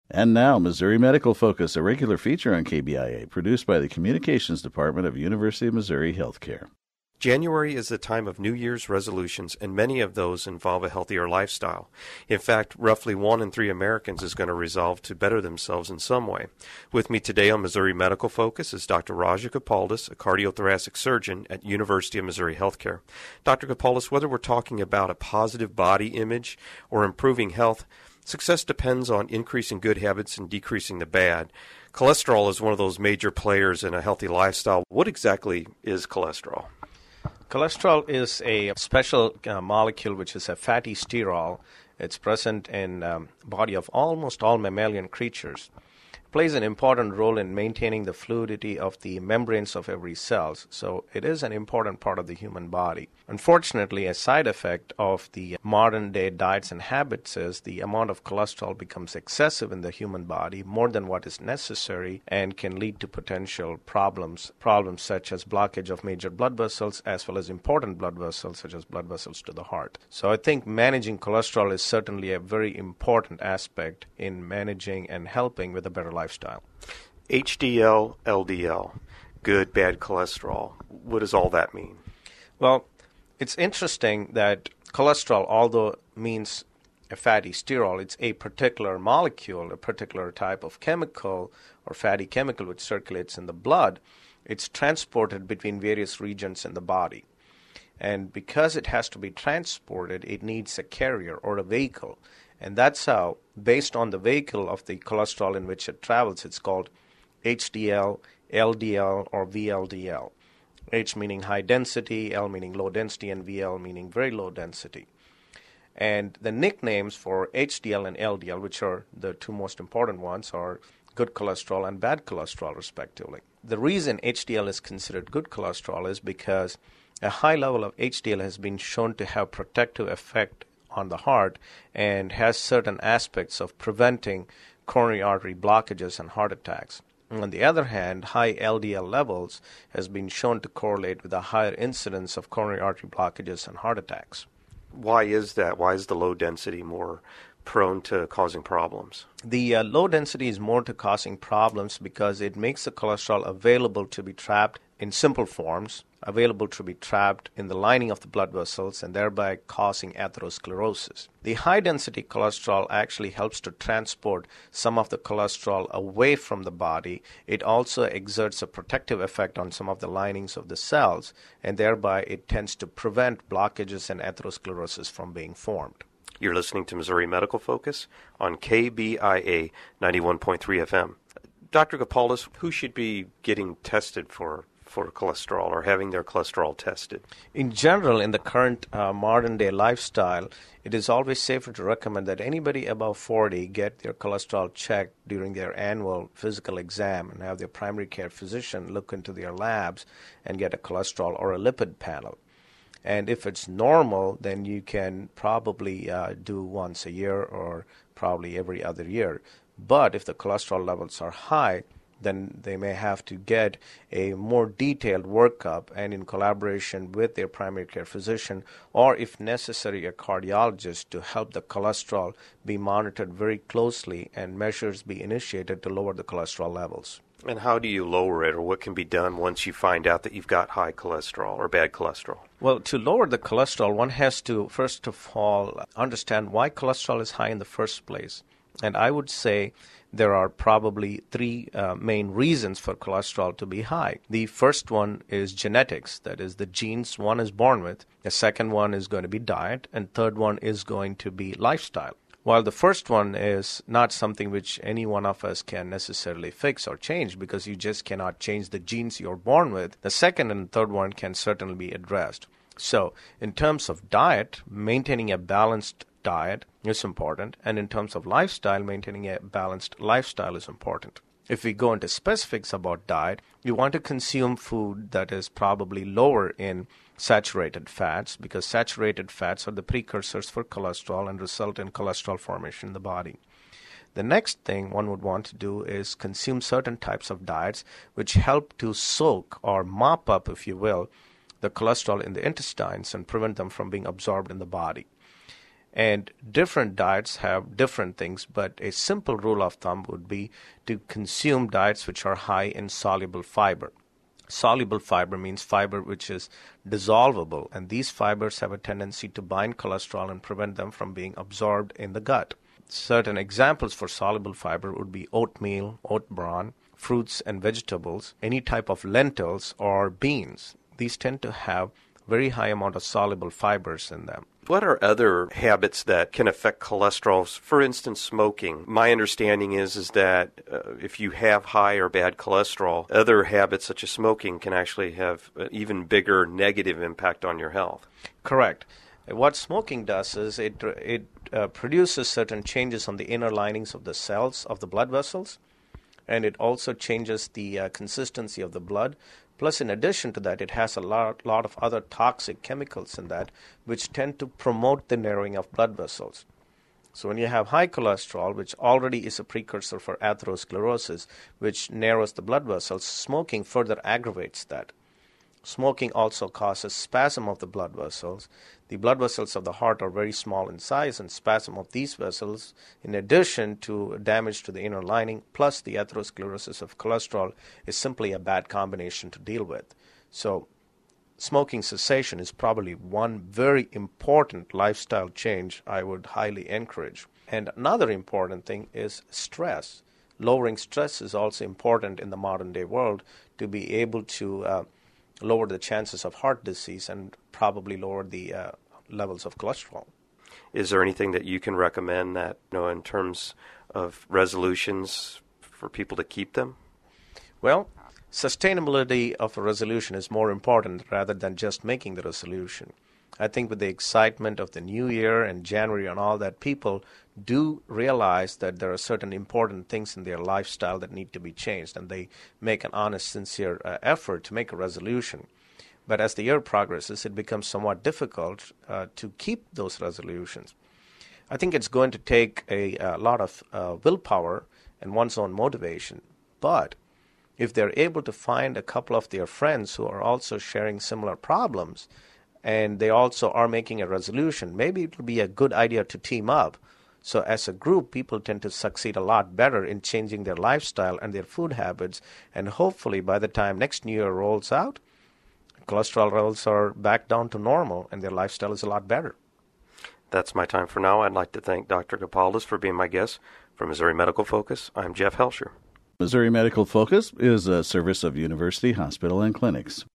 And now, Missouri Medical Focus, a regular feature on KBIA, produced by the Communications Department of University of Missouri Healthcare. January is the time of New Year's resolutions, and many of those involve a healthier lifestyle. In fact, roughly 1 in 3 Americans is going to resolve to better themselves in some way. With me today on Missouri Medical Focus is Dr. Raja Gopaldus, a cardiothoracic surgeon at University of Missouri Healthcare. Dr. Gopaldus, whether we're talking about a positive body image or improving health, success depends on increasing good habits and decreasing the bad. Cholesterol is one of those major players in a healthy lifestyle. What exactly is cholesterol? Cholesterol is a special molecule which is a fatty sterol. It's present in the body of almost all mammalian creatures. It plays an important role in maintaining the fluidity of the membranes of every cell. So it is an important part of the human body. Unfortunately, a side effect of the modern day diets and habits is the amount of cholesterol becomes excessive in the human body, more than what is necessary, and can lead to potential problems such as blockage of major blood vessels as well as important blood vessels such as blood vessels to the heart. So I think managing cholesterol is certainly a very important aspect in managing and helping with a better lifestyle. HDL, LDL, good, bad cholesterol. What does all that mean? Well, it's interesting that cholesterol, although means a fatty sterol, it's a particular molecule, a particular type of chemical or fatty chemical which circulates in the blood. It's transported between various regions in the body. And because it has to be transported, it needs a carrier or a vehicle. And that's how, based on the vehicle of the cholesterol in which it travels, it's called HDL, LDL, or VLDL. H meaning high density, L meaning low density, and VL meaning very low density. And the nicknames for HDL and LDL, which are the two most important ones, are good cholesterol and bad cholesterol, respectively. The reason HDL is considered good cholesterol is because a high level of HDL has been shown to have protective effect on the heart and has certain aspects of preventing coronary artery blockages and heart attacks. On the other hand, high LDL levels has been shown to correlate with a higher incidence of coronary artery blockages and heart attacks. Why is that? Why is the low density more prone to causing problems? The low density is more to causing problems because it makes the cholesterol available to be trapped in simple forms, available to be trapped in the lining of the blood vessels and thereby causing atherosclerosis. The high-density cholesterol actually helps to transport some of the cholesterol away from the body. It also exerts a protective effect on some of the linings of the cells, and thereby it tends to prevent blockages and atherosclerosis from being formed. You're listening to Missouri Medical Focus on KBIA 91.3 FM. Dr. Gopaldus, who should be getting tested for cholesterol or having their cholesterol tested? In general, in the current modern-day lifestyle, it is always safer to recommend that anybody above 40 get their cholesterol checked during their annual physical exam and have their primary care physician look into their labs and get a cholesterol or a lipid panel. And if it's normal, then you can probably do once a year or probably every other year. But if the cholesterol levels are high, then they may have to get a more detailed workup and in collaboration with their primary care physician or, if necessary, a cardiologist to help the cholesterol be monitored very closely and measures be initiated to lower the cholesterol levels. And how do you lower it, or what can be done once you find out that you've got high cholesterol or bad cholesterol? Well, to lower the cholesterol, one has to, first of all, understand why cholesterol is high in the first place. And I would say there are probably 3 main reasons for cholesterol to be high. The first one is genetics, that is the genes one is born with. The second one is going to be diet, and third one is going to be lifestyle. While the first one is not something which any one of us can necessarily fix or change because you just cannot change the genes you're born with, the second and third one can certainly be addressed. So in terms of diet, maintaining a balanced diet is important, and in terms of lifestyle, maintaining a balanced lifestyle is important. If we go into specifics about diet, you want to consume food that is probably lower in saturated fats, because saturated fats are the precursors for cholesterol and result in cholesterol formation in the body. The next thing one would want to do is consume certain types of diets which help to soak or mop up, if you will, the cholesterol in the intestines and prevent them from being absorbed in the body. And different diets have different things, but a simple rule of thumb would be to consume diets which are high in soluble fiber. Soluble fiber means fiber which is dissolvable, and these fibers have a tendency to bind cholesterol and prevent them from being absorbed in the gut. Certain examples for soluble fiber would be oatmeal, oat bran, fruits and vegetables, any type of lentils or beans. These tend to have very high amount of soluble fibers in them. What are other habits that can affect cholesterol? For instance, smoking. My understanding is that if you have high or bad cholesterol, other habits such as smoking can actually have an even bigger negative impact on your health. Correct. What smoking does is it produces certain changes on the inner linings of the cells of the blood vessels, and it also changes the consistency of the blood. Plus, in addition to that, it has a lot of other toxic chemicals in that, which tend to promote the narrowing of blood vessels. So when you have high cholesterol, which already is a precursor for atherosclerosis, which narrows the blood vessels, smoking further aggravates that. Smoking also causes spasm of the blood vessels. The blood vessels of the heart are very small in size, and spasm of these vessels, in addition to damage to the inner lining, plus the atherosclerosis of cholesterol, is simply a bad combination to deal with. So smoking cessation is probably one very important lifestyle change I would highly encourage. And another important thing is stress. Lowering stress is also important in the modern day world to be able to lower the chances of heart disease and probably lower the levels of cholesterol. Is there anything that you can recommend that, in terms of resolutions for people to keep them? Well, sustainability of a resolution is more important rather than just making the resolution. I think with the excitement of the new year and January and all that, people do realize that there are certain important things in their lifestyle that need to be changed, and they make an honest, sincere effort to make a resolution. But as the year progresses, it becomes somewhat difficult to keep those resolutions. I think it's going to take a lot of willpower and one's own motivation. But if they're able to find a couple of their friends who are also sharing similar problems, and they also are making a resolution, maybe it will be a good idea to team up. So as a group, people tend to succeed a lot better in changing their lifestyle and their food habits, and hopefully by the time next New Year rolls out, cholesterol levels are back down to normal and their lifestyle is a lot better. That's my time for now. I'd like to thank Dr. Gopaldas for being my guest. For Missouri Medical Focus, I'm Jeff Helsher. Missouri Medical Focus is a service of University Hospital and Clinics.